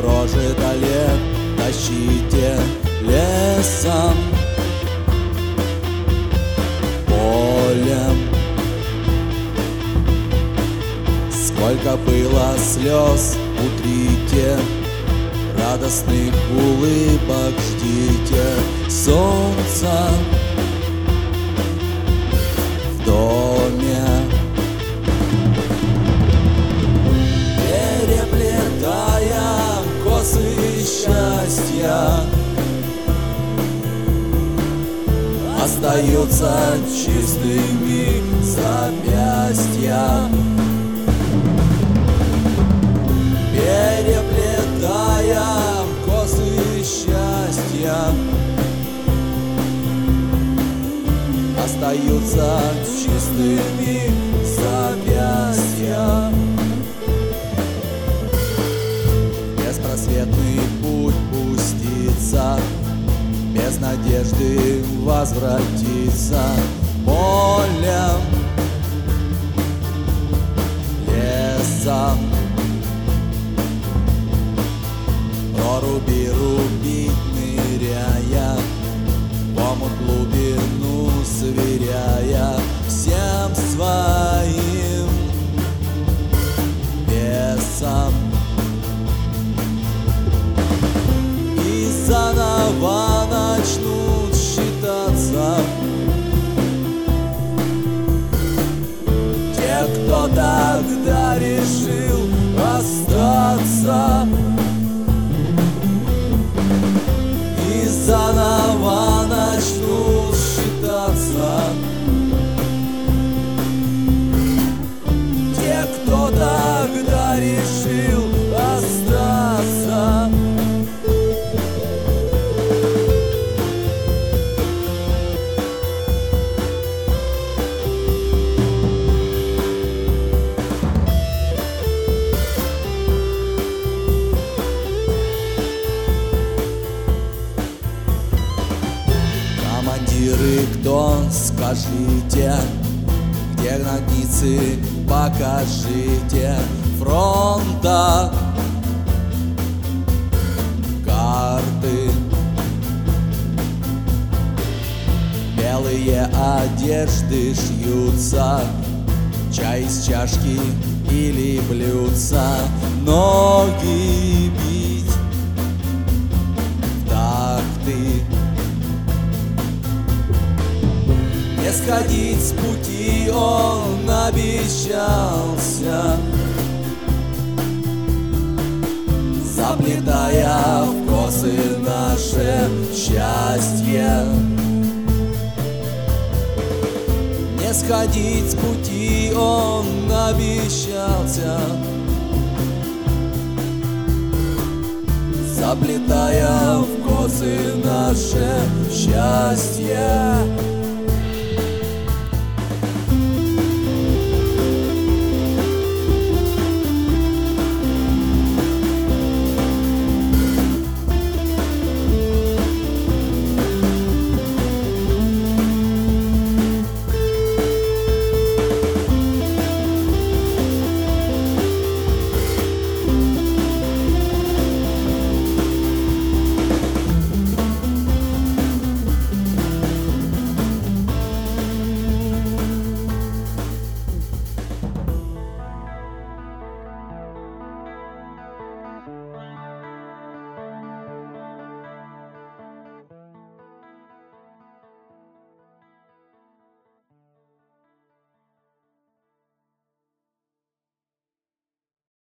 прожито лет тащите лесом, полем. Сколько было слез, утрите, радостных улыбок ждите солнца в доме. Переплетая косы счастья, остаются чистыми запястья. Переплетая косы счастья, остаются чистыми запястья. Беспросветный путь пустится, без надежды возвратиться полем, лесом. Проруби рубить, ныряя, в омут глубину сверяя всем своим весом. И заново начнут считаться те, кто тогда решил остаться. И заново начнут считаться те, кто тогда решил остаться. Командиры, кто, скажите, где границы, покажите фронта, карты. Белые одежды шьются, чай из чашки или блюдца, ноги бить в такты. Не сходить с пути он обещался, заплетая в косы наше счастье. Не сходить с пути он обещался, заплетая в косы наше счастье.